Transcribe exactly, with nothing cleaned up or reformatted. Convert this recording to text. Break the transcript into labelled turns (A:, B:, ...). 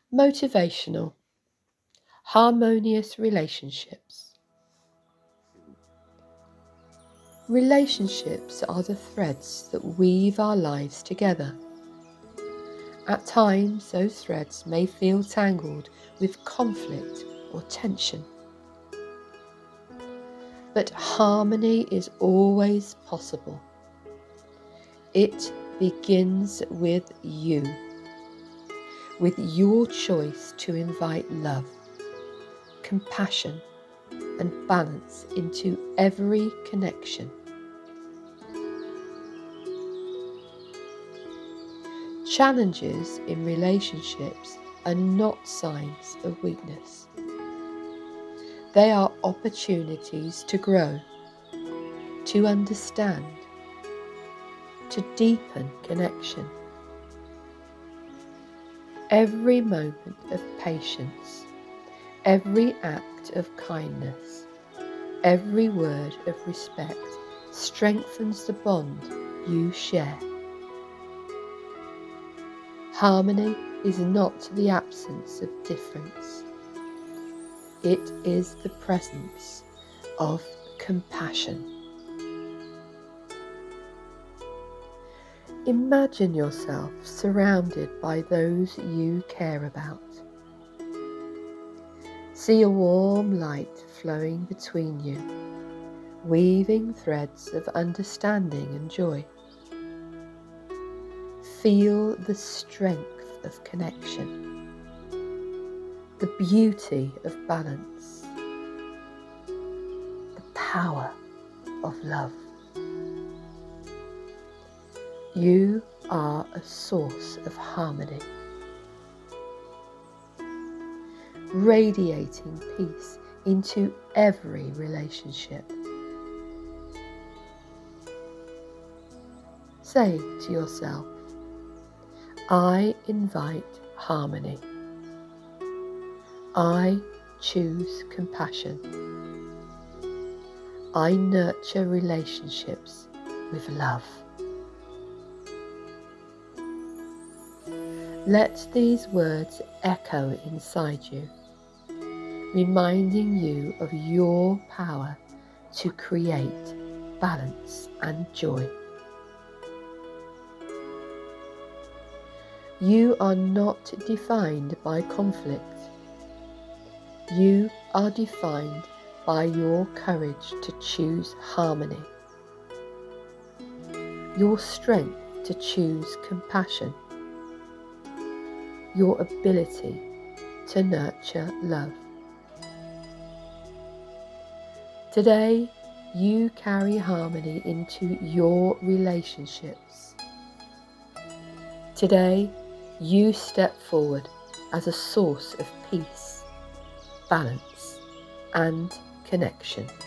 A: Motivational, harmonious relationships. Relationships are the threads that weave our lives together. At times, those threads may feel tangled with conflict or tension. But harmony is always possible. It begins with you, with your choice to invite love, compassion, and balance into every connection. Challenges in relationships are not signs of weakness. They are opportunities to grow, to understand, to deepen connection. Every moment of patience, every act of kindness, every word of respect strengthens the bond you share. Harmony is not the absence of difference. It is the presence of compassion. Imagine yourself surrounded by those you care about. See a warm light flowing between you, weaving threads of understanding and joy. Feel the strength of connection, the beauty of balance, the power of love. You are a source of harmony, radiating peace into every relationship. Say to yourself, I invite harmony. I choose compassion. I nurture relationships with love. Let these words echo inside you, reminding you of your power to create balance and joy. You are not defined by conflict. You are defined by your courage to choose harmony, your strength to choose compassion, your ability to nurture love. Today, you carry harmony into your relationships. Today, you step forward as a source of peace, balance, and connection.